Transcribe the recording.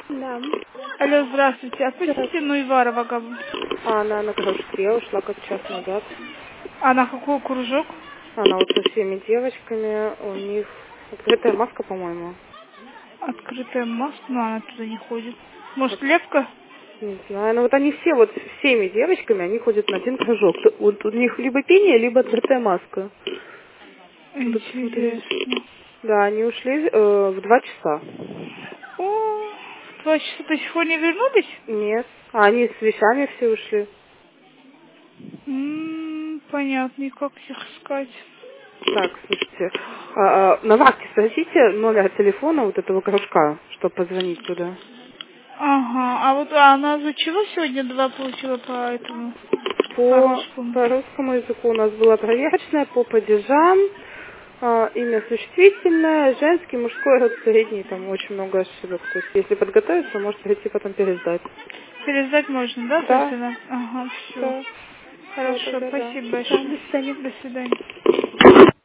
Да. Алло, здравствуйте. Отпустите Здравствуйте. Нуеварова Габу. Она на кружке ушла как час назад. А на какой кружок? Она вот со всеми девочками, у них открытая маска, по-моему. Открытая маска, но она туда не ходит. Может, Левка? Не знаю, но вот они все, вот всеми девочками, они ходят на один кружок. Вот у них либо пение, либо открытая маска. Надо посмотреть. Интересно. Да, они ушли в 2 часа. О, в 2 часа до сих пор не вернулись? Нет. А они с вещами все ушли. Понятно, и как их искать? Так, слушайте, на вахте спросите номер телефона вот этого кружка, чтобы позвонить туда. Ага, а вот она за чего сегодня 2 получила по этому, по По, русскому? по русскому языку у нас была проверочная, по падежам, имя существительное, женский, мужской, род средний, там очень много ошибок. То есть, если подготовиться, может прийти потом пересдать. Пересдать можно, да? То есть Да, она... Ага, все. да. Вот Хорошо, тогда да. спасибо Да, до большое. свидания. До свидания.